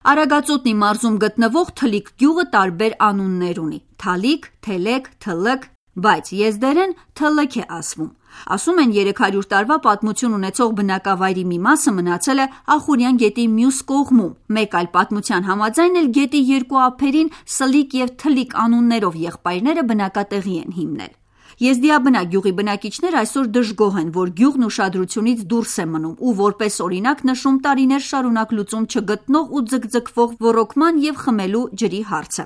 Արագածոտնի մարզում գտնվող Թլիկ գյուղը տարբեր անուններ ունի՝ Թալիկ, Թելեք, Թլկ, բայց եզդերեն Թլկ է ասվում։ Ասում են 300 տարվա պատմություն ունեցող բնակավայրի մի մասը մնացել է Ախուրյան գետի մյուս կողմում, մեկ այլ պատմության համաձայն էլ գետի երկու ափերին Սլիկ և Թլիկ անուններով եղբայրները բնակատեղի են հիմնել։ Եզդիաբնակ գյուղի բնակիչները այսօր դժգոհ են, որ գյուղն ուշադրությունից դուրս է մնում ու որպես օրինակ նշում տարիներ շարունակ լուծում չգտնող ու ձգձգվող ոռոգման և խմելու ջրի հարցը։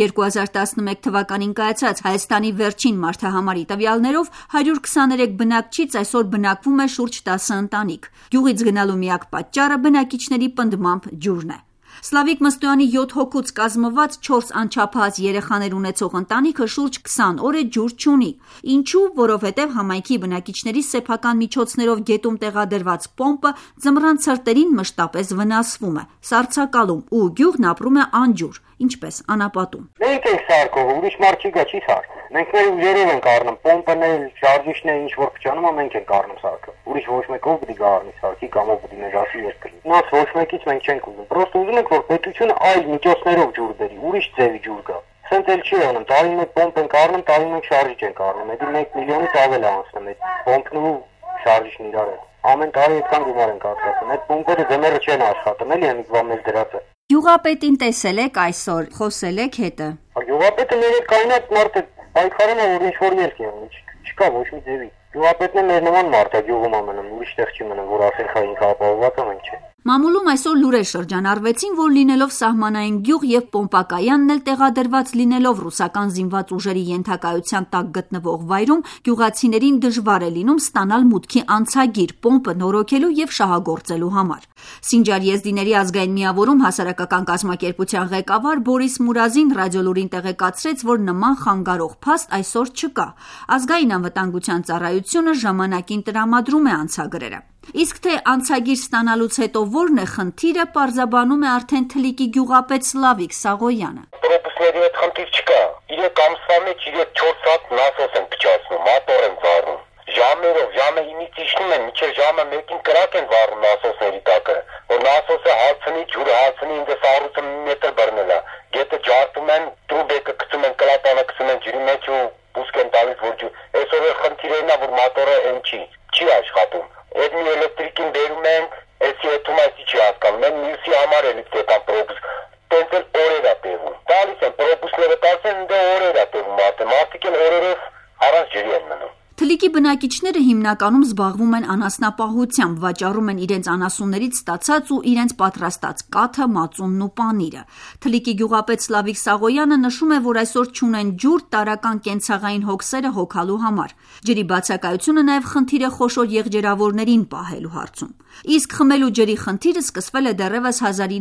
2011 թվականին կայացած Հայաստանի վերջին մարդահամարի տվյալներով 123 բնակչից այսօր բնակվում է շուրջ 10 ընտանիք։ Գյուղից գնալու միակ պատճառը բնակիչների պնդմամբ ջուրն է։ Սլավիկ Մստոյանի 7 հոգուց կազմված 4 անչափահաս երեխաներ ունեցող ընտանիքը շուրջ 20 օր է ջուր չունի։ Ինչու՞, որովհետև համայնքի բնակիչների սեփական միջոցներով գետում տեղադրված պոմպը ձմռան ցրտերին մշտապես վնասվում է, սառցակալում ու գյուղն ապրում է անջուր, ինչպես անապատում։ Մենք ենք սարքող, ուրիշ մարդ չի գա, չի սարք։ Մենք մեր ուժերով ենք առնում, պոմպն էլ, շարժիչն էլ, ինչ որ փչանում է, մենք ենք առնում սարքը։ Ուրիշ ոչ մեկով պիտի գա առնի սարքի կամ ով պիտի մեր ասի երկրի։ Նոց ոչ մեկից մենք չենք ուզում։ Պրոստը ուզում ենք, որ պետությունը այլ միջոցներով ջուր բերի, ուրիշ ձևի ջուր գա։ Սենց էլ չի անում, տարին մեկ պոմպ ենք առնում, տարին մեկ շարժիչ ենք առնում։ Դա 1 միլիոնից ավել է անցնում այդ պոմպն ու շարժիչն իրար հետ։ Ամեն տարի այդքան գումար ենք աշխատում։ Այդ պոմպերը ձմեռը չեն աշխատում, էլի հենց մեզ դրած է։ Գյուղապետին տեսել եք այսօր, խոսել եք հետը։ Գյուղապետը մեր հետ կայնած մարդ է, պայքարում է, որ ինչ-որ ելք է անում, չկա ոչ մի ձևի։ Գյուղապետն է մեր նման մարդ է, գյուղում է մնում, ուրիշ տեղ չի մնում, որ ասենք ինքը ապահովված է, մենք չէ։ Մամուլում այսօր լուրեր շրջանառվեցին, որ լինելով սահմանային գյուղ և պոմպակայանն էլ տեղադրված լինելով ռուսական զինված ուժերի ենթակայության տակ գտնվող վայրում, գյուղացիներին դժվար է լինում ստանալ մուտքի անցագիր պոմպը նորոգելու և շահագործելու համար։ Սինջար եզդիների ազգային միավորում հասարակական կազմակերպության ղեկավար Բորիս Մուրազին ռադիոլուրին տեղեկացրեց, որ նման խանգարող փաստ այսօր չկա։ Ազգային անվտանգության ծառայությունը ժամանակին տրամադրում է անցագրերը։ Իսկ թե անցագիր ստանալուց հետո որն է խնդիրը, պարզաբանում է արդեն Թլիկի գյուղապետ Սլավիկ Սաղոյանը։ Պրոպուսների հետ խնդիր չկա։ 3 ամսվա մեջ 3-4 հատ նասոս են փչացնում, մատոր են վառում։ Ժամերով, ժամը 9-ից իջնում են, մինչև ժամը 1-ին կրակ են վառում նասոսների տակը, որ նասոսը հացնի, ջուրը հացնի, ինձ սառույցը 1 մետր բռնել է։ Գետը ջարդում են, տրուբեկը գցում են, կլատանը գցում են ջրի մեջ ու բուսկ են տալիս, որ ջուր։ Այսօր խնդիրն է, որ մատորը այն չի աշխատում։ Այդ մի էլեկտրիկին բերում ենք, այսի հետում այսի չի հասկանում, են մյուսի համար էլից դետան պրոբուս, տենց էլ օրեր է տևում, տալիս են պրոբուսները տալսեն, դե օրեր է տևում, մարդիկ էլ օրերով առանց ջրի են մնում։ Թլիկի բնակիչները հիմնականում զբաղվում են անասնապահությամբ, վաճառում են իրենց անասուններից ստացած ու իրենց պատրաստած կաթը, մածունն ու պանիրը։ Թլիկի գյուղապետ Սլավիկ Սաղոյանը նշում է, որ այսօր չունեն ջուր տարրական կենցաղային հոգսերը հոգալու համար։ Ջրի բացակայությունը նաև խնդիր է խոշոր եղջերավորներին պահելու հարցում։ Իսկ խմելու ջրի խնդիրը սկսվել է դեռևս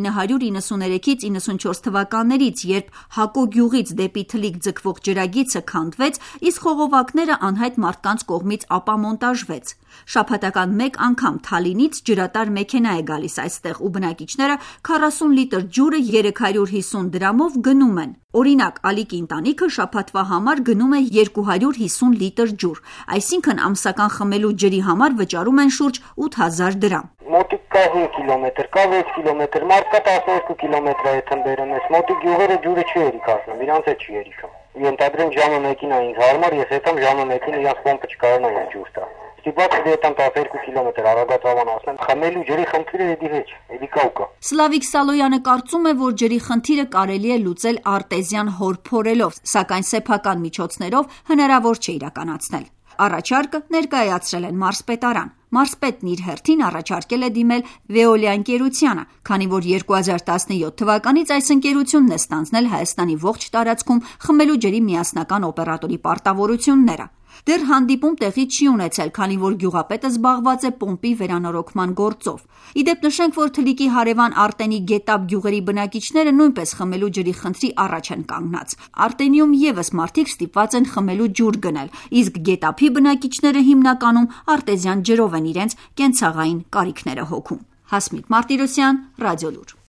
1993-ից 94 թվականներից, երբ Հակո գյուղից դեպի Թլիկ ձգվող ջրագիծը քանդվեց, իսկ խողովակները անհայտ մարդկանց կողմից ապամոնտաժվեց։ Շաբաթական մեկ անգամ Թալինից ջրատար մեքենա է գալիս այստեղ ու բնակիչները 40 լիտր ջուրը 350 դրամով գնում են։ Օրինակ, Ալիկի ընտանիքը շաբաթվա համար գնում է 250 լիտր ջուր, այսինքն ամսական խմելու ջրի համար վճարում են շուրջ 8000 դրամ։ Մոտիկ կա 5 կիլոմետր, կա 6 կիլոմետր, մարդ կա 12 կիլոմետր այդ հմբերում ես, մոտիկ գյուղերը ջուրը չի երիքացնում, իրանց հետ չի երիքում։ Ենթադրենք ժամը 1-ին է ինձ հարմար, ես հետամ ժամը 1-ին իրանց պոմպը չկարողանա ջուր տա։ Ստիպված է դետան 12 կիլոմետր արագացավան ասեմ, խմելու ջրի խնդիրը էդի հետ, էդի կա։ Սլավիկ Սալոյանը կարծում է, որ ջրի խնդիրը կարելի է լուծել արտեզյան հորփորելով, սակայն սեփական միջոցներով հնարավոր չէ իրականացնել։ Առաջարկը ներկայացրել են մարզպետարան։ Մարզպետն իր հերթին առաջարկել է դիմել Veolia ընկերությանը, քանի որ 2017 թվականից այս ընկերությունն է ստանձնել Հայաստանի ողջ տարածքում խմելու ջրի միասնական օպերատորի պարտավորությունները։ Դեռ հանդիպում տեղի չի ունեցել, քանի որ գյուղապետը զբաղված է պոմպի վերանորոգման գործով։ Իդեպ նշենք, որ Թլիկի հարևան Արտենի Գետապ գյուղերի բնակիչները նույնպես խմելու ջրի խնդրի առաջ են կանգնած։ Արտենիում եւս մարդիկ ստիպված են խմելու ջուր գնել, իսկ Գետապի բնակիչները հիմնականում արտեզյան ջրով են իրենց կենցաղային կարիքները հոգում։ Հասմիկ Մարտիրոսյան, Ռադիոլուր։